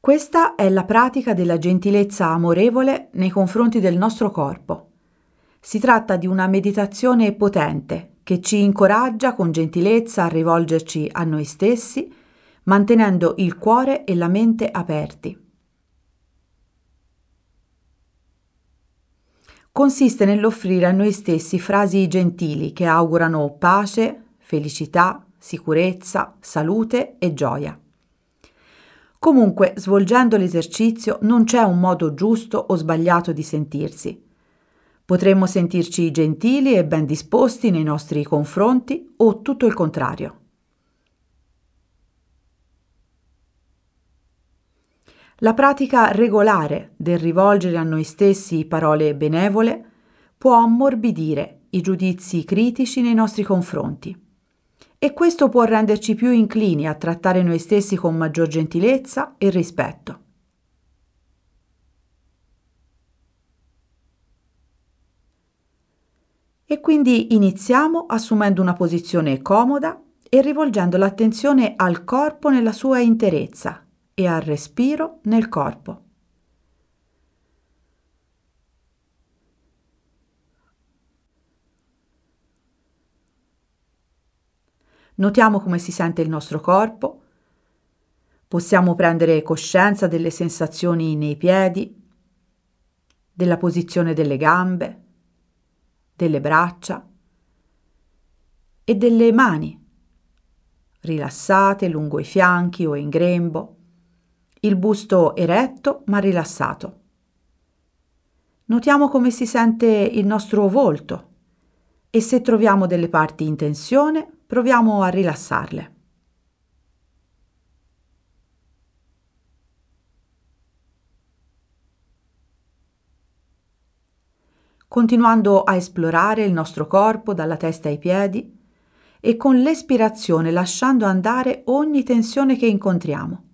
Questa è la pratica della gentilezza amorevole nei confronti del nostro corpo. Si tratta di una meditazione potente che ci incoraggia con gentilezza a rivolgerci a noi stessi, mantenendo il cuore e la mente aperti. Consiste nell'offrire a noi stessi frasi gentili che augurano pace, felicità, sicurezza, salute e gioia. Comunque, svolgendo l'esercizio non c'è un modo giusto o sbagliato di sentirsi. Potremmo sentirci gentili e ben disposti nei nostri confronti o tutto il contrario. La pratica regolare del rivolgere a noi stessi parole benevole può ammorbidire i giudizi critici nei nostri confronti e questo può renderci più inclini a trattare noi stessi con maggior gentilezza e rispetto. E quindi iniziamo assumendo una posizione comoda e rivolgendo l'attenzione al corpo nella sua interezza e al respiro nel corpo. Notiamo come si sente il nostro corpo. Possiamo prendere coscienza delle sensazioni nei piedi, della posizione delle gambe, delle braccia e delle mani, rilassate lungo i fianchi o in grembo, il busto eretto ma rilassato. Notiamo come si sente il nostro volto e se troviamo delle parti in tensione, proviamo a rilassarle. Continuando a esplorare il nostro corpo dalla testa ai piedi e con l'espirazione lasciando andare ogni tensione che incontriamo.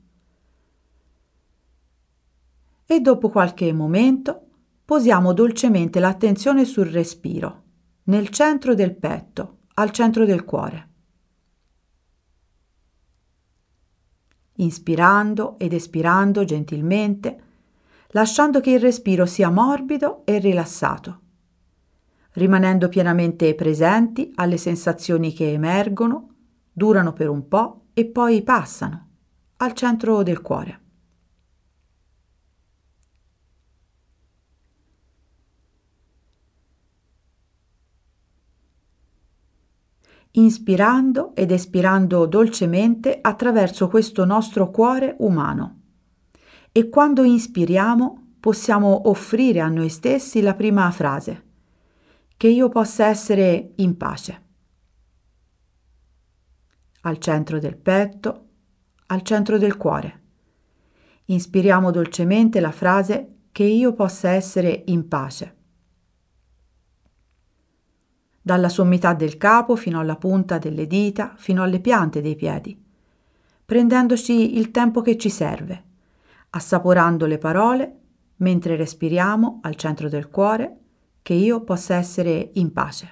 E dopo qualche momento posiamo dolcemente l'attenzione sul respiro, nel centro del petto, al centro del cuore. Inspirando ed espirando gentilmente, lasciando che il respiro sia morbido e rilassato, rimanendo pienamente presenti alle sensazioni che emergono, durano per un po' e poi passano, al centro del cuore. Inspirando ed espirando dolcemente attraverso questo nostro cuore umano. E quando inspiriamo possiamo offrire a noi stessi la prima frase, che io possa essere in pace. Al centro del petto, al centro del cuore. Inspiriamo dolcemente la frase che io possa essere in pace. Dalla sommità del capo fino alla punta delle dita, fino alle piante dei piedi, prendendoci il tempo che ci serve, assaporando le parole mentre respiriamo al centro del cuore, che io possa essere in pace.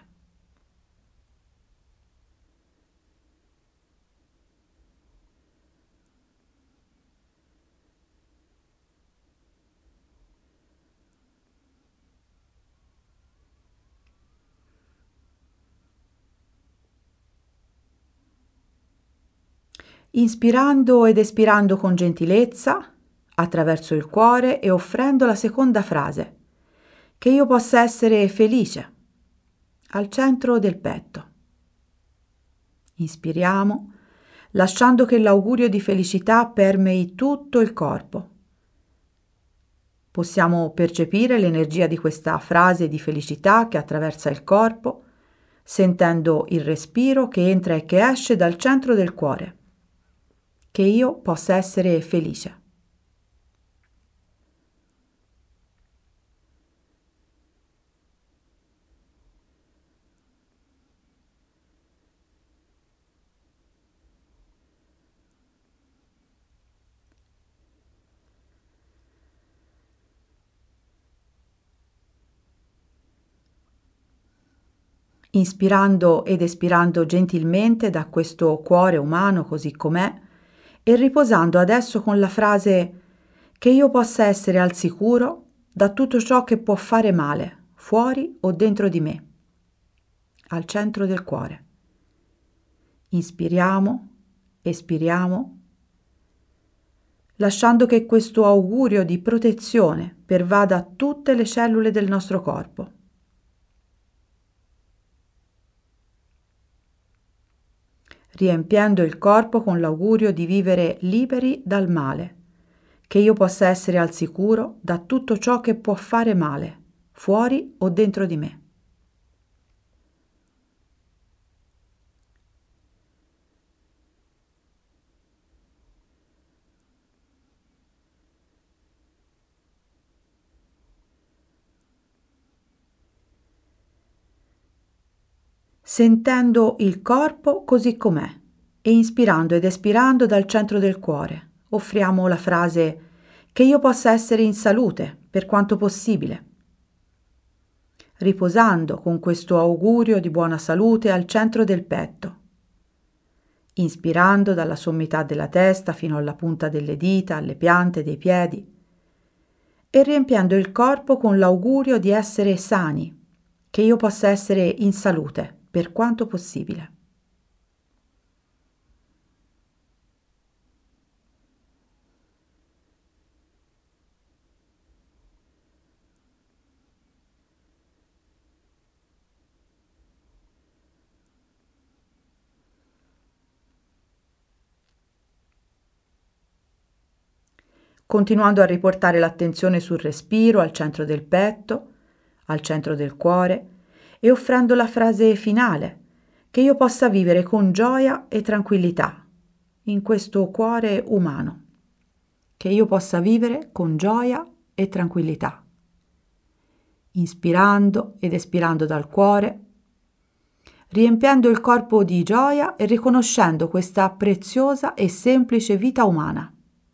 Inspirando ed espirando con gentilezza, attraverso il cuore e offrendo la seconda frase, che io possa essere felice, al centro del petto. Inspiriamo, lasciando che l'augurio di felicità permei tutto il corpo. Possiamo percepire l'energia di questa frase di felicità che attraversa il corpo, sentendo il respiro che entra e che esce dal centro del cuore. Che io possa essere felice. Inspirando ed espirando gentilmente da questo cuore umano così com'è, e riposando adesso con la frase che io possa essere al sicuro da tutto ciò che può fare male, fuori o dentro di me, al centro del cuore. Inspiriamo, espiriamo, lasciando che questo augurio di protezione pervada tutte le cellule del nostro corpo. Riempiendo il corpo con l'augurio di vivere liberi dal male, che io possa essere al sicuro da tutto ciò che può fare male, fuori o dentro di me. Sentendo il corpo così com'è e inspirando ed espirando dal centro del cuore, offriamo la frase che io possa essere in salute per quanto possibile, riposando con questo augurio di buona salute al centro del petto, inspirando dalla sommità della testa fino alla punta delle dita, alle piante dei piedi, e riempiendo il corpo con l'augurio di essere sani, che io possa essere in salute per quanto possibile. Continuando a riportare l'attenzione sul respiro al centro del petto, al centro del cuore, e offrendo la frase finale, che io possa vivere con gioia e tranquillità in questo cuore umano, che io possa vivere con gioia e tranquillità, inspirando ed espirando dal cuore, riempiendo il corpo di gioia e riconoscendo questa preziosa e semplice vita umana.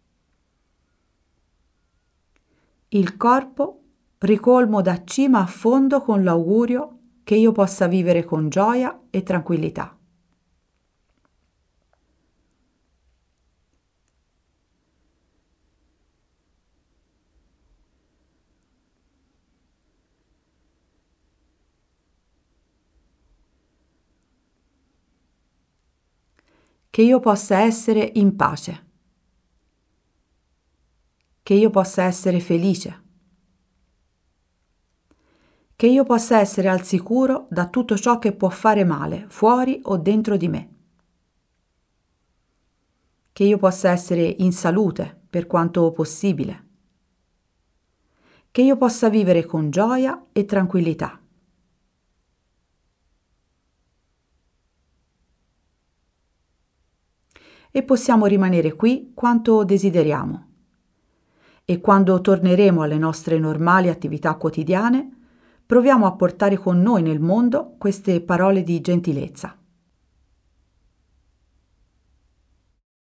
Il corpo ricolmo da cima a fondo con l'augurio che io possa vivere con gioia e tranquillità. Che io possa essere in pace. Che io possa essere felice. Che io possa essere al sicuro da tutto ciò che può fare male, fuori o dentro di me. Che io possa essere in salute per quanto possibile. Che io possa vivere con gioia e tranquillità. E possiamo rimanere qui quanto desideriamo. E quando torneremo alle nostre normali attività quotidiane, proviamo a portare con noi nel mondo queste parole di gentilezza.